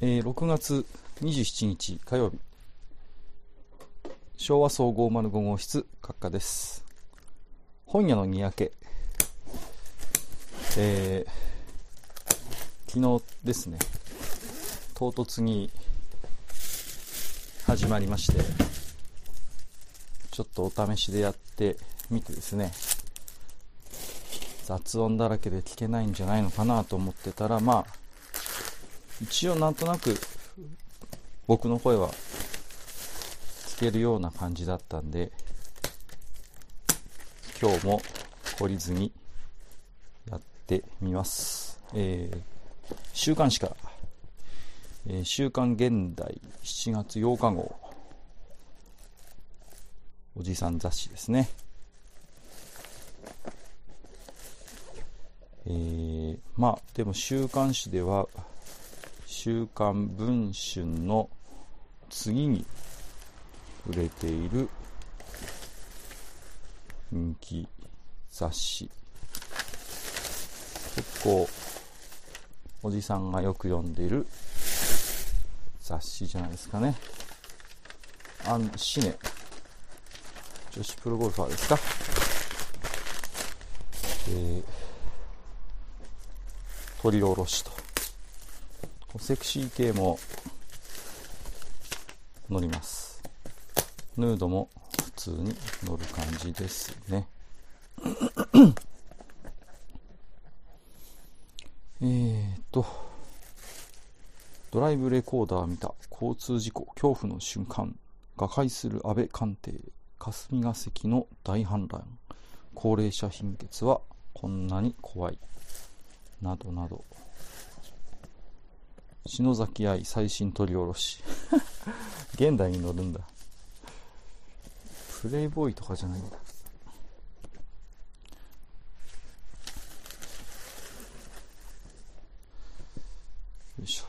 6月27日火曜日、昭和総合05号室閣下です。本屋のにやけ、昨日ですね、唐突に始まりまして、ちょっとお試しでやってみてですね、雑音だらけで聞けないんじゃないのかなと思ってたら、一応なんとなく僕の声は聞けるような感じだったんで、今日も懲りずにやってみます。週刊誌から、週刊現代7月8日号、おじさん雑誌ですね。でも週刊誌では週刊文春の次に売れている人気雑誌、結構おじさんがよく読んでいる雑誌じゃないですかね。アン・シネ、女子プロゴルファーですか。取り下ろしとセクシー系も乗ります。ヌードも普通に乗る感じですね。ドライブレコーダー見た交通事故恐怖の瞬間、瓦解する安倍官邸、霞が関の大反乱、高齢者貧血はこんなに怖い、などなど。篠崎愛最新取り下ろし現代に乗るんだ。プレイボーイとかじゃないんだ。よいしょ。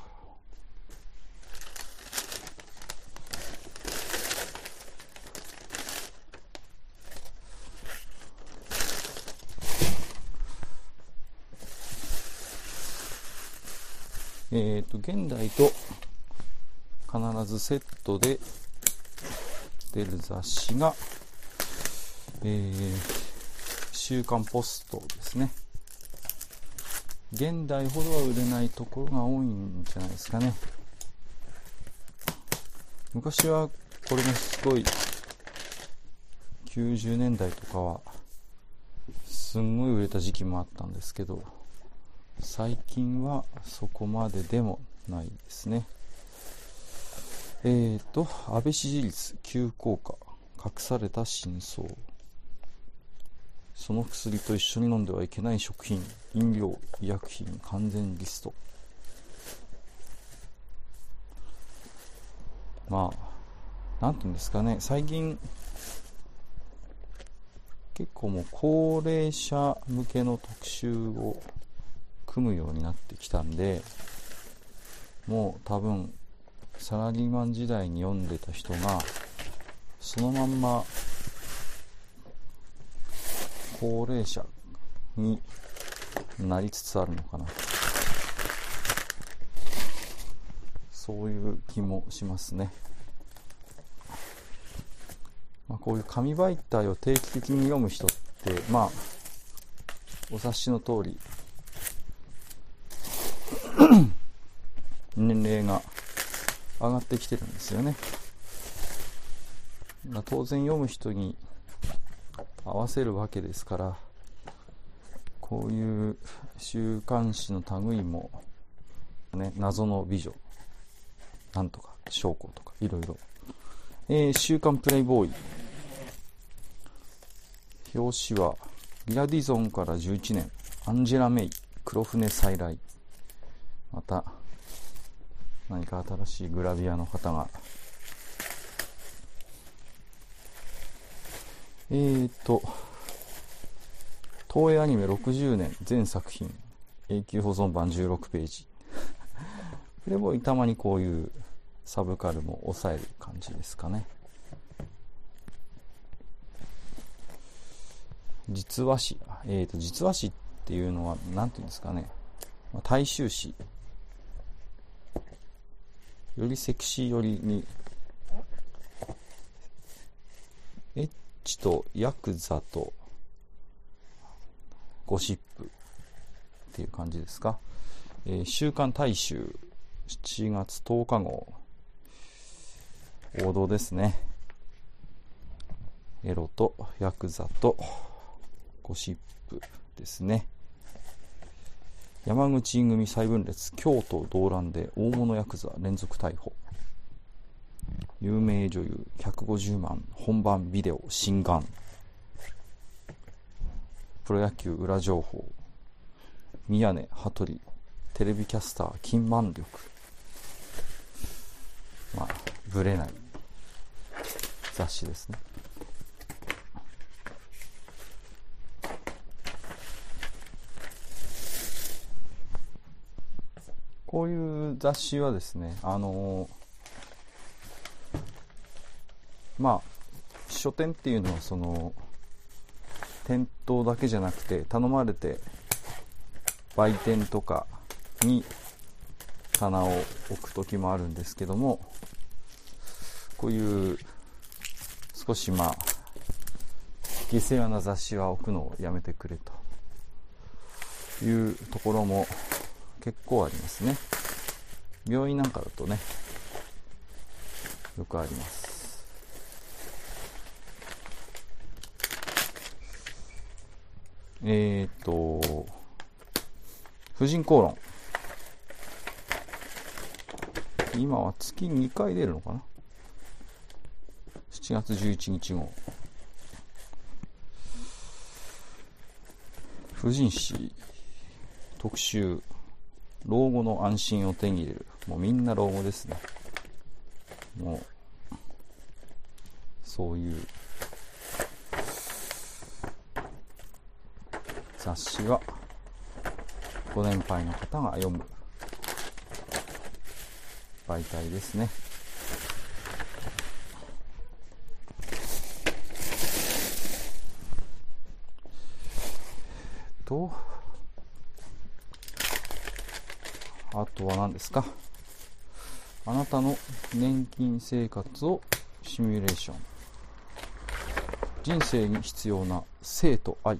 現代と必ずセットで出る雑誌が、週刊ポストですね。現代ほどは売れないところが多いんじゃないですかね。昔はこれもすごい90年代とかはすんごい売れた時期もあったんですけど、最近はそこまででもないですね。安倍支持率急降下、隠された真相、その薬と一緒に飲んではいけない食品、飲料、医薬品完全リスト。なんていうんですかね、最近結構もう高齢者向けの特集を組むようになってきたんで、もう多分サラリーマン時代に読んでた人がそのまんま高齢者になりつつあるのかな、そういう気もしますね。こういう紙媒体を定期的に読む人ってお察しの通り年齢が上がってきてるんですよね。当然読む人に合わせるわけですから、こういう週刊誌の類もね、謎の美女なんとか将校とかいろいろ。週刊プレイボーイ、表紙はリア・ディゾンから11年、アンジェラ・メイ、黒船再来。また何か新しいグラビアの方が、東映アニメ60年全作品永久保存版16ページプレイボーイ、たまにこういうサブカルも抑える感じですかね。実話誌、実話誌っていうのはなんていうんですかね、大衆誌よりセクシー寄りに、エッチとヤクザとゴシップっていう感じですか。週刊大衆7月10日号、王道ですね。エロとヤクザとゴシップですね。山口組再分裂、京都動乱で大物ヤクザ連続逮捕。有名女優150万本番ビデオ心眼。プロ野球裏情報、宮根羽鳥テレビキャスター金満力。まあブレない雑誌ですね。こういう雑誌はですね、まあ書店っていうのはその店頭だけじゃなくて、頼まれて売店とかに棚を置く時もあるんですけども、こういう少しまあ下世話な雑誌は置くのをやめてくれというところも結構ありますね。病院なんかだとね、よくあります。婦人公論、今は月2回出るのかな。7月11日号、婦人誌特集、老後の安心を手に入れる。もうみんな老後ですね。もうそういう雑誌はご年配の方が読む媒体ですね。あとは何ですか。あなたの年金生活をシミュレーション。人生に必要な性と愛。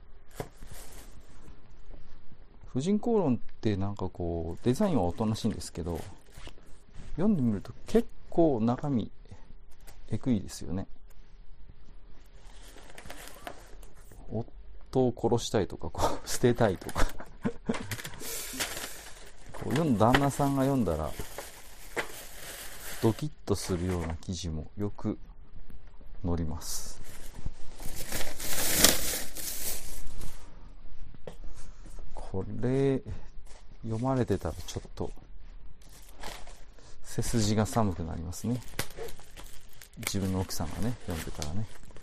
婦人公論ってなんかこうデザインはおとなしいんですけど、読んでみると結構中身えぐいですよね。夫を殺したいとか、こう捨てたいとかこう旦那さんが読んだらドキッとするような記事もよく載ります。これ読まれてたらちょっと背筋が寒くなりますね。自分の奥さんがね読んでたらね。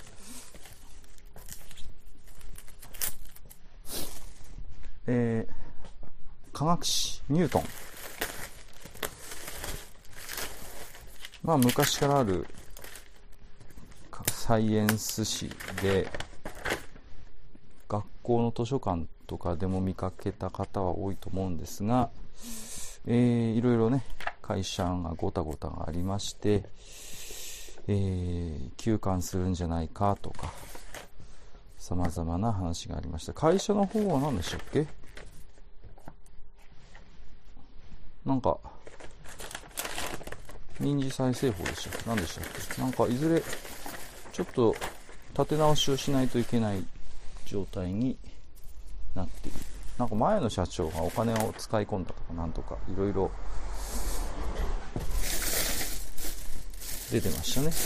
科学史ニュートン。まあ昔からあるサイエンス誌で、学校の図書館とかでも見かけた方は多いと思うんですが、いろいろね会社がごたごたがありまして、休館するんじゃないかとか様々な話がありました。会社の方は何でしたっけ。なんか民事再生法でしたっけ。何でしたっけ。なんかいずれちょっと立て直しをしないといけない状態になっている。なんか前の社長がお金を使い込んだとかなんとかいろいろ出てましたね。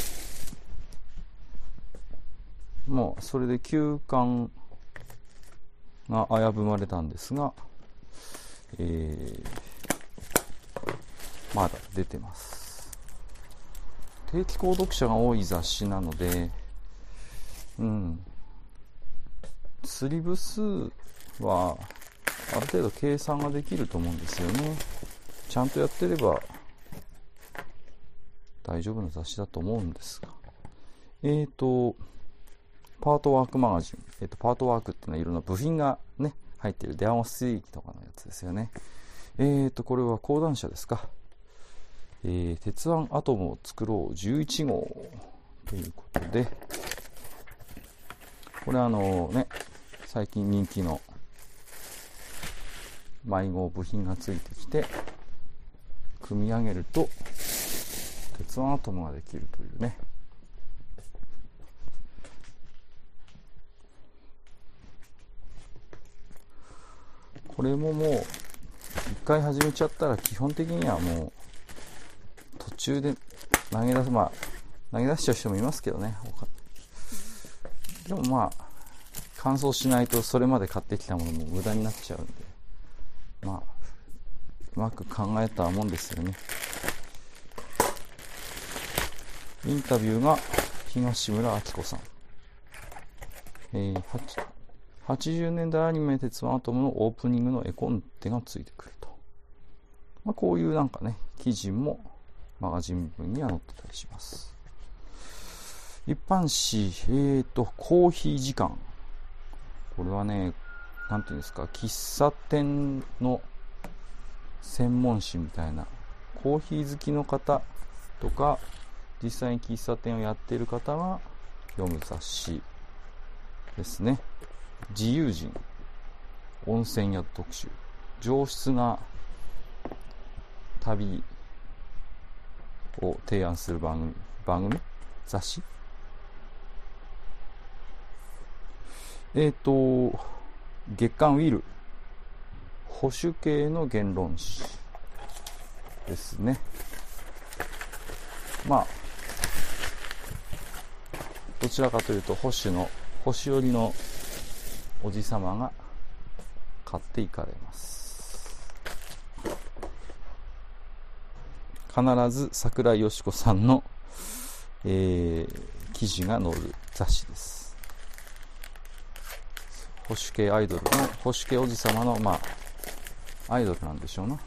もうそれで休館が危ぶまれたんですが、まだ出てます。定期購読者が多い雑誌なので、釣り部数はある程度計算ができると思うんですよね。ちゃんとやってれば大丈夫な雑誌だと思うんですが、パートワークマガジン、パートワークっていうのはいろんな部品がね入っている電話水域とかのやつですよね。これは講談社ですか。 鉄腕アトムを作ろう11号ということで、これ最近人気の迷子部品がついてきて、組み上げると鉄腕アトムができるというね。これももう一回始めちゃったら基本的にはもう途中で投げ出しちゃう人もいますけどね。でもまあ乾燥しないとそれまで買ってきたものも無駄になっちゃうんで、まあうまく考えたもんですよね。インタビューが東村明子さん。80年代アニメ鉄腕アトムのオープニングの絵コンテがついてくると。こういうなんかね、記事もマガジン部には載ってたりします。一般紙、コーヒー時間。これはね、なんていうんですか、喫茶店の専門誌みたいな、コーヒー好きの方とか、実際に喫茶店をやっている方が読む雑誌ですね。自由人、温泉宿特集、上質な旅を提案する番組雑誌。月刊ウィル、保守系の言論誌ですね。まあどちらかというと保守寄りのおじさまが買っていかれます。必ず桜井よし子さんの、記事が載る雑誌です。保守系アイドルの保守系おじさまのアイドルなんでしょうな。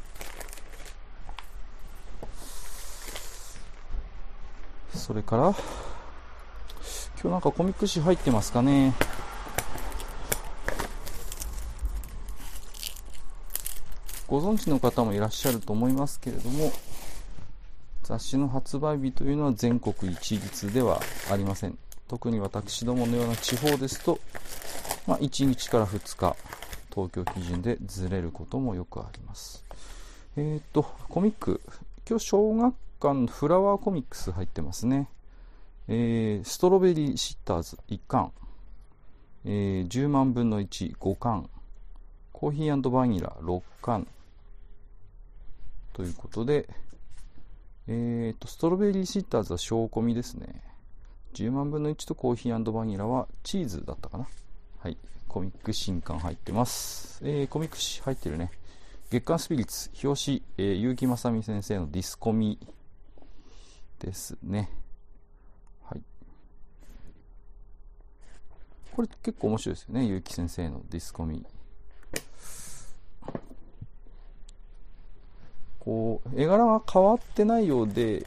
それから今日なんかコミック誌入ってますかね。ご存知の方もいらっしゃると思いますけれども、雑誌の発売日というのは全国一律ではありません。特に私どものような地方ですと、1日から2日東京基準でずれることもよくあります。コミック、今日小学館フラワーコミックス入ってますね。ストロベリーシッターズ1巻、10万分の1、5巻、コーヒー&バニラ6巻ということで、ストロベリーシッターズは小コミですね。10万分の1とコーヒー&バニラはチーズだったかな。はい、コミック新刊入ってます。コミック誌入ってるね。月刊スピリッツ表紙、結城正美先生のディスコミですね。はい。これ結構面白いですよね、結城先生のディスコミ。こう絵柄は変わってないようで、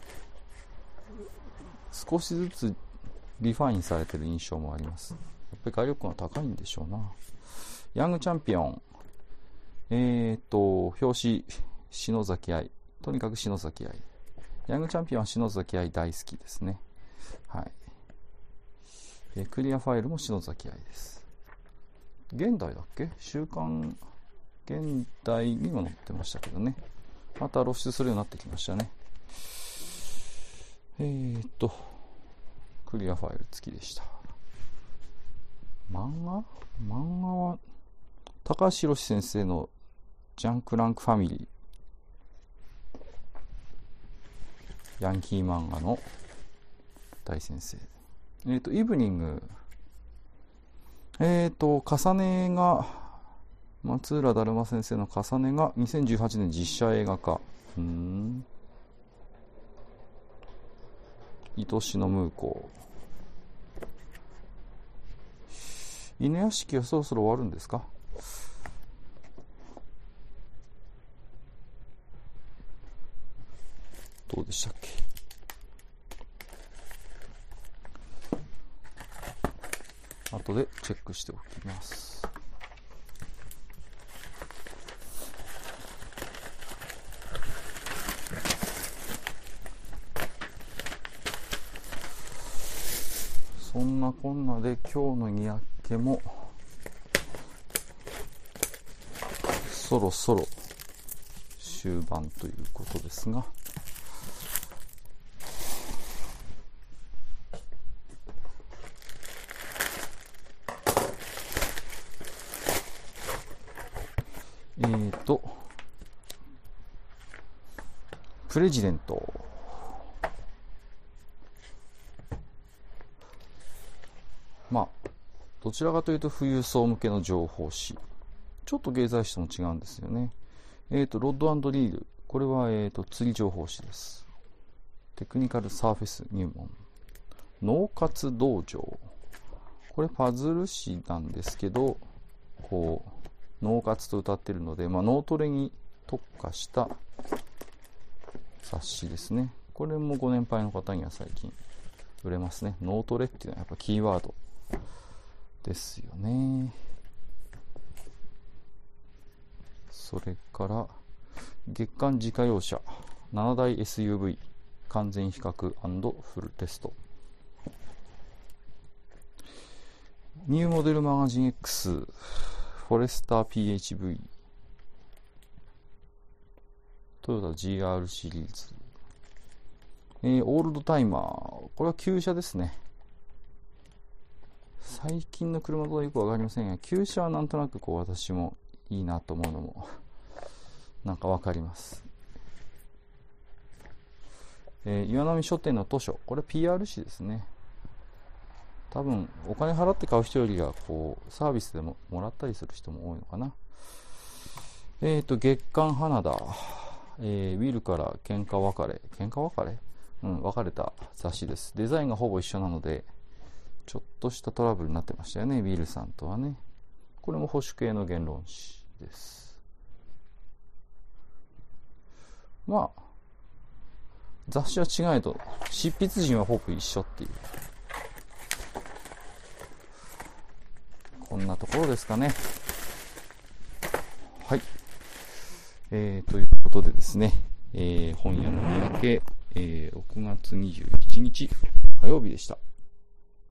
少しずつリファインされてる印象もあります。やっぱり画力が高いんでしょうな。ヤングチャンピオン、表紙篠崎愛、とにかく篠崎愛。ヤングチャンピオンは篠崎愛大好きですね。はい。クリアファイルも篠崎愛です。現代だっけ？週刊現代にも載ってましたけどね。また露出するようになってきましたね。クリアファイル付きでした。漫画は高橋宏先生のジャンクランクファミリー、ヤンキー漫画の大先生。イブニング、重ねが松浦だるま先生の重ねが2018年実写映画化。愛しのムーコー。犬屋敷はそろそろ終わるんですか？どうでしたっけ？後でチェックしておきます。 そんなこんなで今日のにやっけもそろそろ終盤ということですが、プレジデント、どちらかというと富裕層向けの情報誌、ちょっと経済誌とも違うんですよね。ロッド&リール、これは釣り情報誌です。テクニカルサーフェス入門、脳活道場、これパズル誌なんですけど、こう脳活と歌ってるので、脳トレに特化した冊子ですね。これもご年配の方には最近売れますね。脳トレっていうのはやっぱキーワードですよね。それから月間自家用車7台 SUV 完全比較&フルテスト、ニューモデルマガジン X フォレスター PHV トヨタ GR シリーズ、オールドタイマー、これは旧車ですね。最近の車とはよくわかりませんが、旧車はなんとなく私もいいなと思うのもなんかわかります。岩波書店の図書、これ PR 誌ですね。多分お金払って買う人よりはサービスでもらったりする人も多いのかな。月刊花田、ウィルから喧嘩別れ、別れた雑誌です。デザインがほぼ一緒なのでちょっとしたトラブルになってましたよね、ウィルさんとはね。これも保守系の言論誌です。雑誌は違えど執筆陣はほぼ一緒っていう、こんなところですかね。はい、ということでですね、本屋の三宅、6月21日火曜日でした。